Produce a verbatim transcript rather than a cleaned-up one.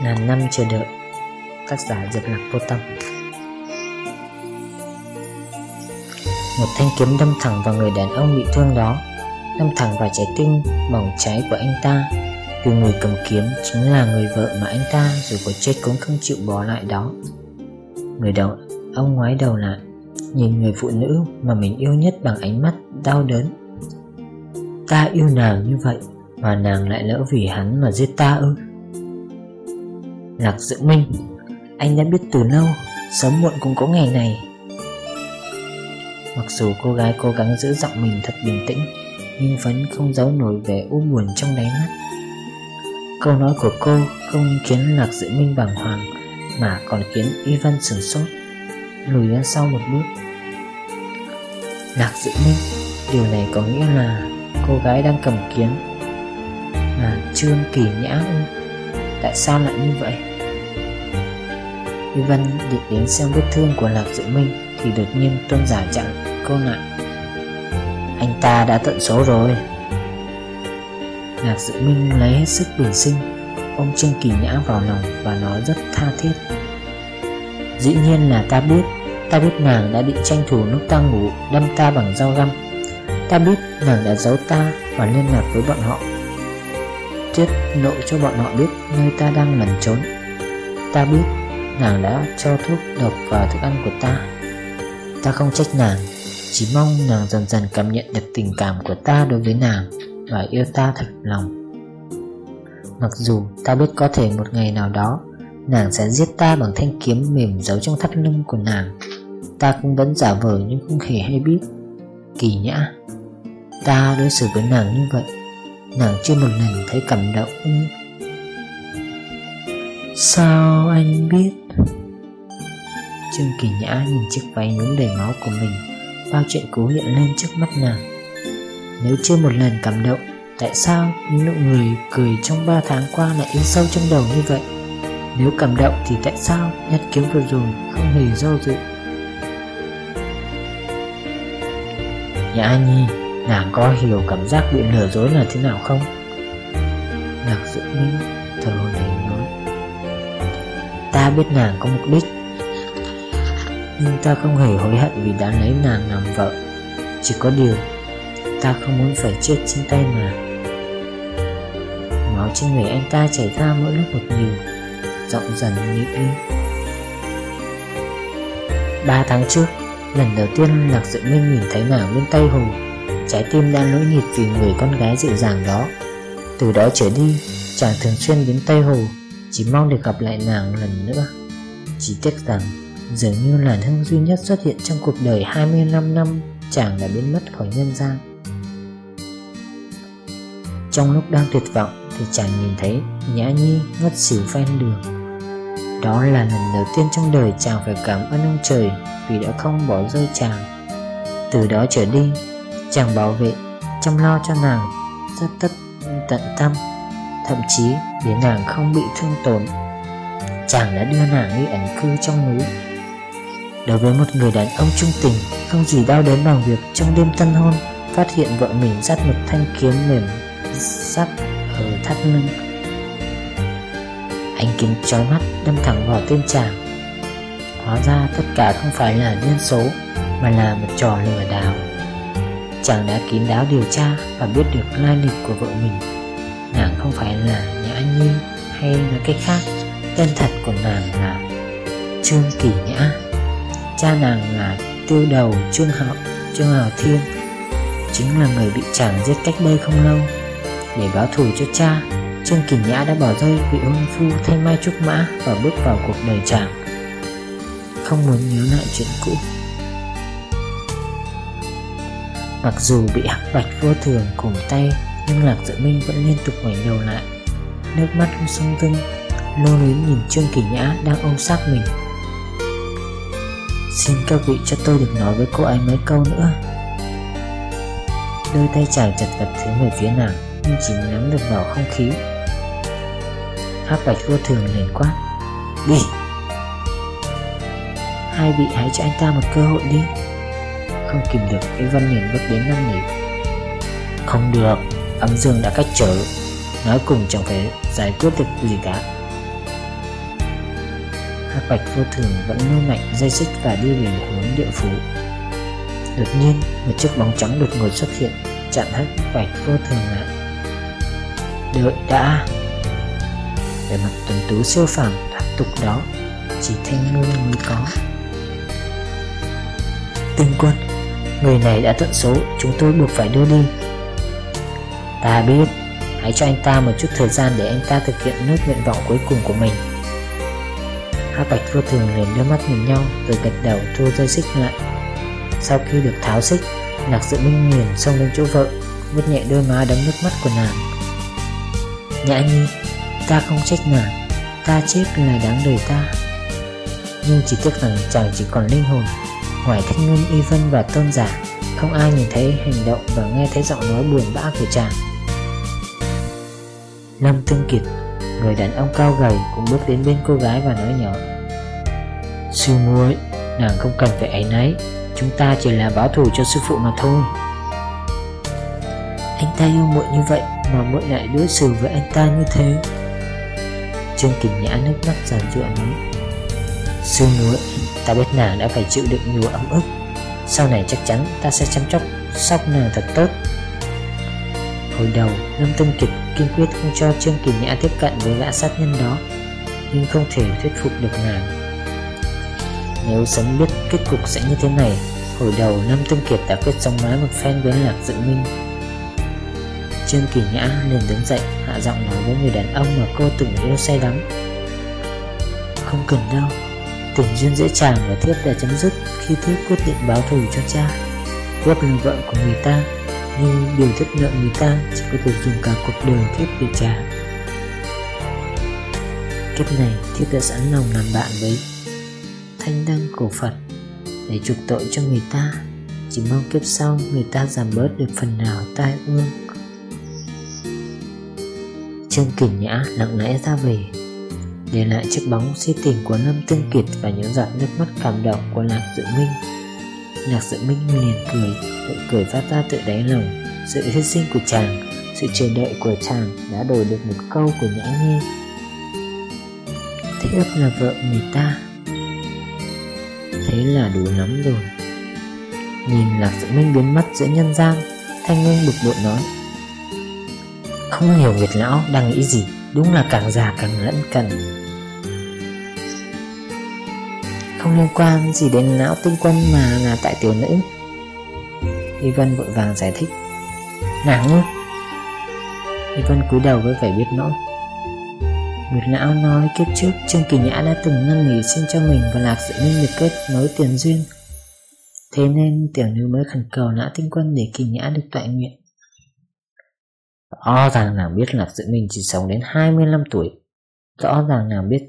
Ngàn năm chờ đợi. Tác giả Diệp Lạc Vô Tâm. Một thanh kiếm đâm thẳng vào người đàn ông bị thương đó, đâm thẳng vào trái tim bỏng cháy của anh ta. Vì người cầm kiếm chính là người vợ mà anh ta dù có chết cũng không chịu bỏ lại đó. Người đàn ông ngoái đầu lại, nhìn người phụ nữ mà mình yêu nhất bằng ánh mắt đau đớn. Ta yêu nàng như vậy mà nàng lại lỡ vì hắn mà giết ta ư? Lạc Dự Minh, anh đã biết từ lâu, sớm muộn cũng có ngày này. Mặc dù cô gái cố gắng giữ giọng mình thật bình tĩnh, nhưng vẫn không giấu nổi vẻ u buồn trong đáy mắt. Câu nói của cô không khiến Lạc Dự Minh bàng hoàng, mà còn khiến Y Vân sửng sốt, lùi ra sau một bước. Lạc Dự Minh, điều này có nghĩa là cô gái đang cầm kiếm là Trương Kỳ Nhã ư? Tại sao lại như vậy? Y Vân định đến xem vết thương của Lạc Dự Minh thì đột nhiên Tôn Giả chặn cô lại. Anh ta đã tận số rồi. Lạc Dự Minh lấy hết sức bình sinh, ôm Trương Kỳ Nhã vào lòng và nói rất tha thiết. Dĩ nhiên là ta biết. Ta biết nàng đã định tranh thủ lúc ta ngủ đâm ta bằng dao găm. Ta biết nàng đã giấu ta và liên lạc với bọn họ, tiết lộ cho bọn họ biết nơi ta đang lẩn trốn. Ta biết nàng đã cho thuốc độc vào thức ăn của ta. Ta không trách nàng, chỉ mong nàng dần dần cảm nhận được tình cảm của ta đối với nàng và yêu ta thật lòng. Mặc dù ta biết có thể một ngày nào đó nàng sẽ giết ta bằng thanh kiếm mềm giấu trong thắt lưng của nàng, ta cũng vẫn giả vờ nhưng không hề hay biết. Kỳ Nhã, ta đối xử với nàng như vậy, nàng chưa một lần thấy cảm động ư? Sao anh biết? Trương Kỳ Nhã nhìn chiếc váy nhuốm đầy máu của mình, bao chuyện cũ hiện lên trước mắt nàng. Nếu chưa một lần cảm động, tại sao những nụ người cười trong ba tháng qua lại in sâu trong đầu như vậy? Nếu cảm động thì tại sao nhát kiếm vừa rồi không hề do dự? Nhã Nhi, nàng có hiểu cảm giác bị lừa dối là thế nào không? Lạc Dự Minh thở hổn hển nói. Ta biết nàng có mục đích, nhưng ta không hề hối hận vì đã lấy nàng làm vợ. Chỉ có điều ta không muốn phải chết trên tay nàng. Máu trên người anh ta chảy ra mỗi lúc một nhiều, giọng dần nghĩ đi. Ba tháng trước, lần đầu tiên Lạc Dự Minh nhìn thấy nàng bên Tây Hồ, trái tim đang nỗi nhịp vì người con gái dịu dàng đó. Từ đó trở đi, chàng thường xuyên đến Tây Hồ, chỉ mong được gặp lại nàng lần nữa. Chỉ tiếc rằng dường như làn hương duy nhất xuất hiện trong cuộc đời hai mươi lăm năm chàng đã biến mất khỏi nhân gian. Trong lúc đang tuyệt vọng thì chàng nhìn thấy Nhã Nhi ngất xỉu ven đường. Đó là lần đầu tiên trong đời chàng phải cảm ơn ông trời vì đã không bỏ rơi chàng. Từ đó trở đi, chàng bảo vệ, chăm lo cho nàng rất tất tận tâm, thậm chí để nàng không bị thương tổn. Chàng đã đưa nàng đi ẩn cư trong núi. Đối với một người đàn ông trung tình, không gì đau đớn bằng việc trong đêm tân hôn phát hiện vợ mình dắt một thanh kiếm mềm sắt ở thắt lưng. Ánh kiếm chói mắt đâm thẳng vào tên chàng. Hóa ra tất cả không phải là nhân số, mà là một trò lừa đảo. Chàng đã kín đáo điều tra và biết được lai lịch của vợ mình. Nàng không phải là Nhã Nhi, hay nói cách khác, tên thật của nàng là Trương Kỳ Nhã. Cha nàng là Tiêu Đầu Trương Hạo Trương Hạo Thiên, chính là người bị chàng giết cách đây không lâu. Để báo thù cho cha, Trương Kỳ Nhã đã bỏ rơi vị hôn phu thanh mai trúc mã và bước vào cuộc đời chàng, không muốn nhớ lại chuyện cũ. Mặc dù bị Hắc Bạch Vô Thường cùng tay, nhưng Lạc Dự Minh vẫn liên tục ngoảnh đầu lại, nước mắt không sông tưng, lô luyến nhìn Trương Kỳ Nhã đang ôm sát mình. Xin các vị cho tôi được nói với cô ấy mấy câu nữa. Đôi tay chàng chật vật hướng về phía nàng, nhưng chỉ nắm được vào không khí. Hắc Bạch Vô Thường liền quát, đi. Hai vị hãy cho anh ta một cơ hội đi. Không kìm được, Y Vân liền bước đến năn nỉ. Không được, âm dương đã cách trở, nói cùng chẳng phải giải quyết được gì cả. Hắc Bạch vô thường vẫn nuôi mạnh dây xích và đi về hướng địa phủ. Đột nhiên một chiếc bóng trắng đột ngột xuất hiện, chặn Hắc Bạch vô thường lại. Đợi đã. Về mặt tuấn tú siêu phàm thoát tục đó chỉ Thanh Ngôn mới có. Tinh Quân, người này đã tận số, chúng tôi buộc phải đưa đi. Ta biết, hãy cho anh ta một chút thời gian để anh ta thực hiện nốt nguyện vọng cuối cùng của mình. Hắc Bạch vô thường liền đưa mắt nhìn nhau rồi gật đầu thu dây xích lại. Sau khi được tháo xích, Lạc Dự Minh liền xông lên chỗ vợ, vuốt nhẹ đôi má đẫm nước mắt của nàng. Nhã Nhi, ta không trách nàng, ta chết là đáng đời ta. Nhưng chỉ tiếc rằng chàng chỉ còn linh hồn. Ngoài Thanh Ngôn, Y Vân và Tôn giả, không ai nhìn thấy hành động và nghe thấy giọng nói buồn bã của chàng. Lâm Tương Kiệt, người đàn ông cao gầy, cũng bước đến bên cô gái và nói nhỏ: Sư muội, nàng không cần phải áy náy, chúng ta chỉ là báo thù cho sư phụ mà thôi. Anh ta yêu muội như vậy mà muội lại đối xử với anh ta như thế. Trương Kình Nhã nước mắt giàn giụa nói: Sư muội, ta biết nàng đã phải chịu đựng nhiều ấm ức, sau này chắc chắn ta sẽ chăm sóc sóc nàng thật tốt. Hồi đầu Lâm Tương Kiệt kiên quyết không cho Trương Kình Nhã tiếp cận với gã sát nhân đó, nhưng không thể thuyết phục được nàng. Nếu sớm biết kết cục sẽ như thế này, hồi đầu Lâm Tương Kiệt đã quyết sống mái một phen với Lạc Dự Minh. Trương Kình Nhã liền đứng dậy, hạ giọng nói với người đàn ông mà cô từng yêu say đắm: Không cần đâu, tình duyên giữa chàng và thiếp đã chấm dứt khi thiếp quyết định báo thù cho cha. Thiếp là vợ của người ta, nhưng điều thiếp nợ người ta chỉ có thể dùng cả cuộc đời thiếp để trả. Kiếp này thiếp đã sẵn lòng làm bạn với Thanh Đăng Cổ Phật để chuộc tội cho người ta, chỉ mong kiếp sau người ta giảm bớt được phần nào tai ương. Trương Kình Nhã lặng lẽ ra về, để lại chiếc bóng si tình của Lâm Tương Kiệt và những giọt nước mắt cảm động của Lạc Dự Minh. Lạc Dự Minh liền cười, tự cười phát ra tự đáy lòng. Sự hy sinh của chàng, sự chờ đợi của chàng đã đổi được một câu của Nhã Nhi: Thiếp là vợ người ta. Thế là đủ lắm rồi. Nhìn Lạc Dự Minh biến mất giữa nhân gian, Thanh Ngôn bực bội nói: Không hiểu Nguyệt lão đang nghĩ gì, đúng là càng già càng lẫn cẩn. Không liên quan gì đến lão Tinh Quân mà là tại tiểu nữ. Y Vân vội vàng giải thích: Nàng ư? Y Vân cúi đầu với vẻ biết lỗi. Nguyệt lão nói kiếp trước Trương Kình Nhã đã từng năn nỉ xin cho mình và Lạc Dự Minh được kết nối tiền duyên, thế nên tiểu nữ mới khẩn cầu lão Tinh Quân để Kình Nhã được toại nguyện. Rõ ràng nàng biết Lạc Dự Minh chỉ sống đến hai mươi lăm tuổi, rõ ràng nàng biết